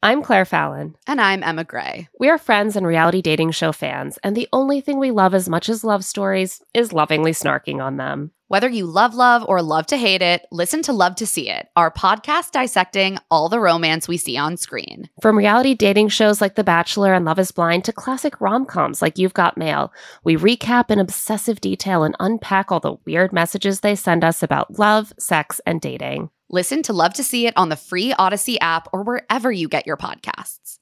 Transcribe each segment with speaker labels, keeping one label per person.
Speaker 1: I'm Claire Fallon.
Speaker 2: And I'm Emma Gray.
Speaker 1: We are friends and reality dating show fans, and the only thing we love as much as love stories is lovingly snarking on them.
Speaker 2: Whether you love or love to hate it, listen to Love to See It, our podcast dissecting all the romance we see on screen.
Speaker 1: From reality dating shows like The Bachelor and Love is Blind to classic rom-coms like You've Got Mail, we recap in obsessive detail and unpack all the weird messages they send us about love, sex, and dating.
Speaker 2: Listen to Love to See It on the free Odyssey app or wherever you get your podcasts.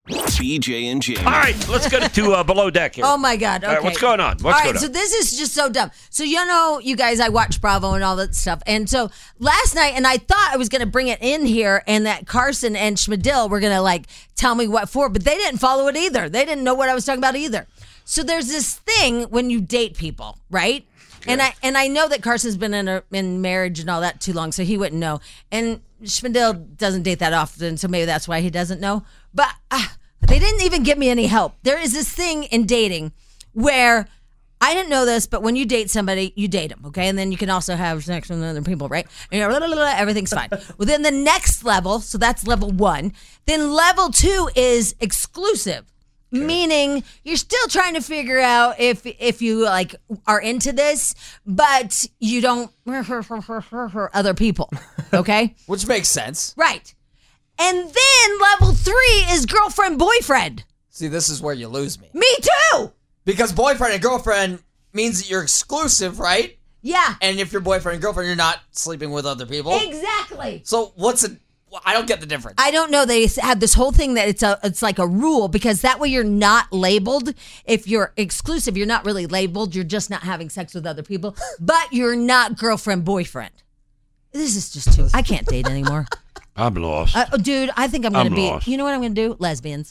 Speaker 3: BJ and Jamie.
Speaker 4: All right, let's get to Below Deck here.
Speaker 5: Oh, my God. Okay.
Speaker 4: All right, what's going on?
Speaker 5: All right, so this is just so dumb. So, you guys, I watch Bravo and all that stuff. And so last night, and I thought I was going to bring it in here and that Carson and Schmidl were going to, tell me what for, but they didn't follow it either. They didn't know what I was talking about either. So there's this thing when you date people, right? Okay. And I know that Carson's been in marriage and all that too long, so he wouldn't know. And Schmidl doesn't date that often, so maybe that's why he doesn't know. But they didn't even give me any help. There is this thing in dating where I didn't know this, but when you date somebody, you date them, okay? And then you can also have sex with other people, right? And everything's fine. Well, then the next level, so that's level 1. Then level 2 is exclusive. Okay. Meaning you're still trying to figure out if you are into this, but you don't other people, okay?
Speaker 6: Which makes sense.
Speaker 5: Right. And then level 3 is girlfriend, boyfriend.
Speaker 6: See, this is where you lose me.
Speaker 5: Me too!
Speaker 6: Because boyfriend and girlfriend means that you're exclusive, right?
Speaker 5: Yeah.
Speaker 6: And if you're boyfriend and girlfriend, you're not sleeping with other people.
Speaker 5: Exactly.
Speaker 6: So I don't get the difference.
Speaker 5: I don't know. They have this whole thing that it's like a rule because that way you're not labeled. If you're exclusive, you're not really labeled. You're just not having sex with other people, but you're not girlfriend, boyfriend. This is just too. I can't date anymore.
Speaker 4: I'm lost.
Speaker 5: Dude, I think I'm going to be.
Speaker 4: Lost.
Speaker 5: You know what I'm going to do? Lesbians.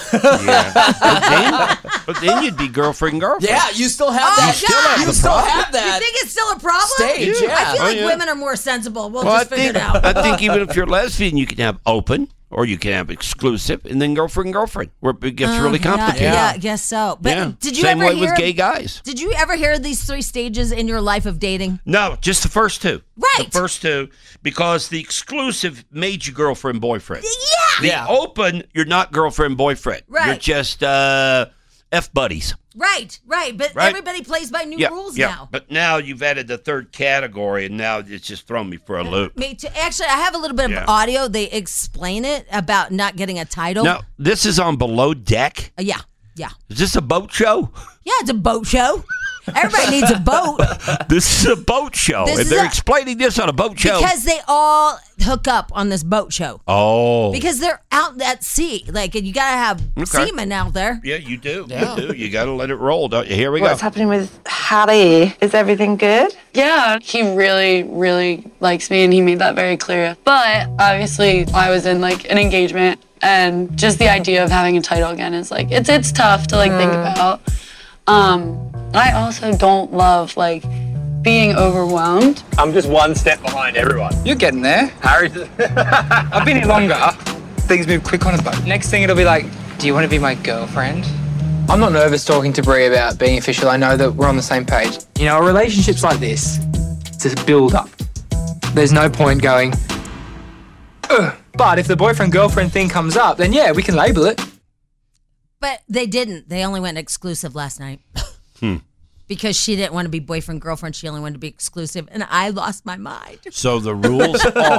Speaker 4: Yeah. But then you'd be girlfriend.
Speaker 6: Yeah, you still have that. You still have that.
Speaker 5: You think it's still a problem?
Speaker 6: Stage, yeah.
Speaker 5: I feel like women are more sensible. We'll just figure it out.
Speaker 4: I think even if you're lesbian, you can have open or you can have exclusive and then girlfriend, where it gets really complicated.
Speaker 5: Yeah, I guess so. But did you
Speaker 4: Same
Speaker 5: ever
Speaker 4: way with gay guys.
Speaker 5: Did you ever hear these 3 stages in your life of dating?
Speaker 4: No, just the first 2.
Speaker 5: Right.
Speaker 4: The first 2, because the exclusive made you girlfriend, boyfriend.
Speaker 5: Yeah.
Speaker 4: The open, you're not girlfriend, boyfriend.
Speaker 5: Right.
Speaker 4: You're just F buddies.
Speaker 5: Right. But everybody plays by new rules now.
Speaker 4: But now you've added the 3rd category, and now it's just thrown me for a loop.
Speaker 5: Me too. Actually, I have a little bit of audio. They explain it about not getting a title.
Speaker 4: Now, this is on Below Deck?
Speaker 5: Yeah.
Speaker 4: Is this a boat show?
Speaker 5: Yeah, it's a boat show. Everybody needs a boat.
Speaker 4: This is a boat show. And they're explaining this on a boat show.
Speaker 5: Because they all hook up on this boat show.
Speaker 4: Oh.
Speaker 5: Because they're out at sea. You got to have seamen out there.
Speaker 4: Yeah, you do. Yeah. You do. You got to let it roll, don't you? Here we go.
Speaker 7: What's happening with Harry? Is everything good?
Speaker 8: Yeah, he really, really likes me, and he made that very clear. But obviously, I was in an engagement, and just the idea of having a title again is it's tough to think about. I also don't love being overwhelmed.
Speaker 9: I'm just one step behind everyone.
Speaker 10: You're getting there.
Speaker 9: Harry,
Speaker 10: I've been here longer. Things move quick on a boat. Next thing it'll be do you want to be my girlfriend? I'm not nervous talking to Brie about being official. I know that we're on the same page. A relationship's like this. It's a build-up. There's no point going, ugh. But if the boyfriend-girlfriend thing comes up, then we can label it.
Speaker 5: But they didn't. They only went exclusive last night. Because she didn't want to be boyfriend-girlfriend. She only wanted to be exclusive. And I lost my mind.
Speaker 4: So the rules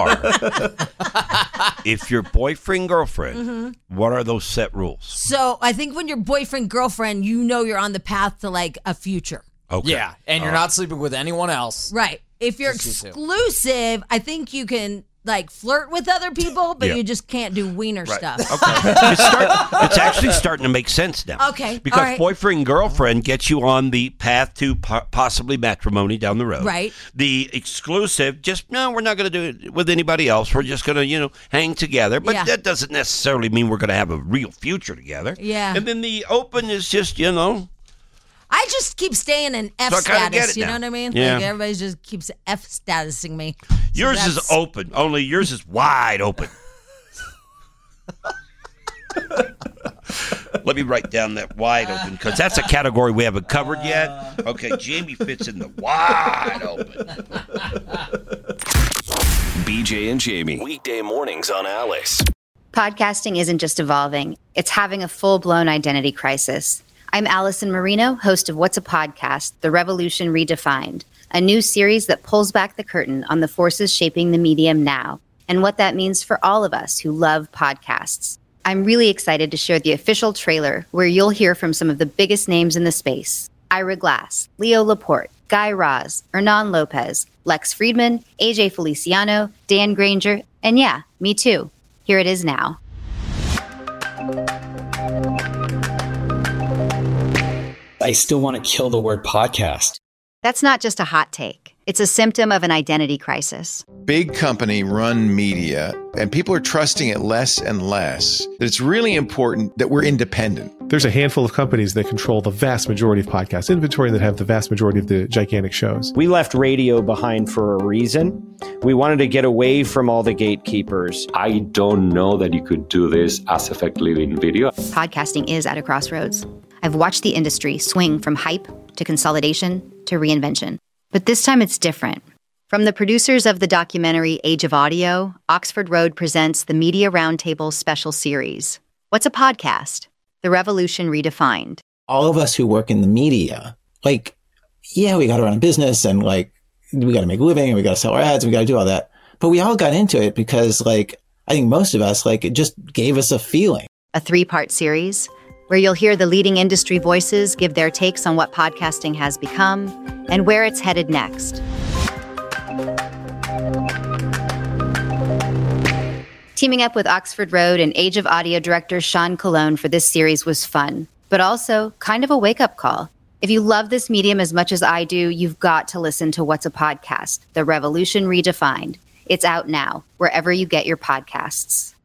Speaker 4: are, if you're boyfriend-girlfriend, what are those set rules?
Speaker 5: So I think when you're boyfriend-girlfriend, you're on the path to a future.
Speaker 4: Okay.
Speaker 6: Yeah, and you're not sleeping with anyone else.
Speaker 5: Right. If you're exclusive, I think you can flirt with other people, but you just can't do wiener stuff.
Speaker 4: Okay. It's actually starting to make sense now.
Speaker 5: Okay.
Speaker 4: Because boyfriend and girlfriend gets you on the path to possibly matrimony down the road.
Speaker 5: Right.
Speaker 4: The exclusive, we're not going to do it with anybody else. We're just going to, hang together. But that doesn't necessarily mean we're going to have a real future together.
Speaker 5: Yeah.
Speaker 4: And then the open is just,
Speaker 5: I just keep staying in F status. You know what I mean?
Speaker 4: Yeah.
Speaker 5: Everybody just keeps F statusing me.
Speaker 4: Yours is open, only yours is wide open. Let me write down that wide open, because that's a category we haven't covered yet. Okay, Jamie fits in the wide open.
Speaker 3: BJ and Jamie, weekday mornings on Alice.
Speaker 11: Podcasting isn't just evolving, it's having a full-blown identity crisis. I'm Allison Marino, host of What's a Podcast? The Revolution Redefined, a new series that pulls back the curtain on the forces shaping the medium now and what that means for all of us who love podcasts. I'm really excited to share the official trailer where you'll hear from some of the biggest names in the space. Ira Glass, Leo Laporte, Guy Raz, Hernan Lopez, Lex Friedman, AJ Feliciano, Dan Granger, and yeah, me too. Here it is now.
Speaker 12: I still want to kill the word podcast.
Speaker 11: That's not just a hot take. It's a symptom of an identity crisis.
Speaker 13: Big company run media, and people are trusting it less and less. It's really important that we're independent.
Speaker 14: There's a handful of companies that control the vast majority of podcast inventory that have the vast majority of the gigantic shows.
Speaker 15: We left radio behind for a reason. We wanted to get away from all the gatekeepers.
Speaker 16: I don't know that you could do this as effectively in video.
Speaker 11: Podcasting is at a crossroads. I've watched the industry swing from hype to consolidation to reinvention. But this time it's different. From the producers of the documentary Age of Audio, Oxford Road presents the Media Roundtable special series. What's a podcast? The Revolution Redefined.
Speaker 17: All of us who work in the media, we got to run a business and we got to make a living and we got to sell our ads and we got to do all that. But we all got into it because I think most of us, it just gave us a feeling.
Speaker 11: A 3-part series where you'll hear the leading industry voices give their takes on what podcasting has become and where it's headed next. Teaming up with Oxford Road and Age of Audio director Sean Colon for this series was fun, but also kind of a wake-up call. If you love this medium as much as I do, you've got to listen to What's a Podcast? The Revolution Redefined. It's out now, wherever you get your podcasts.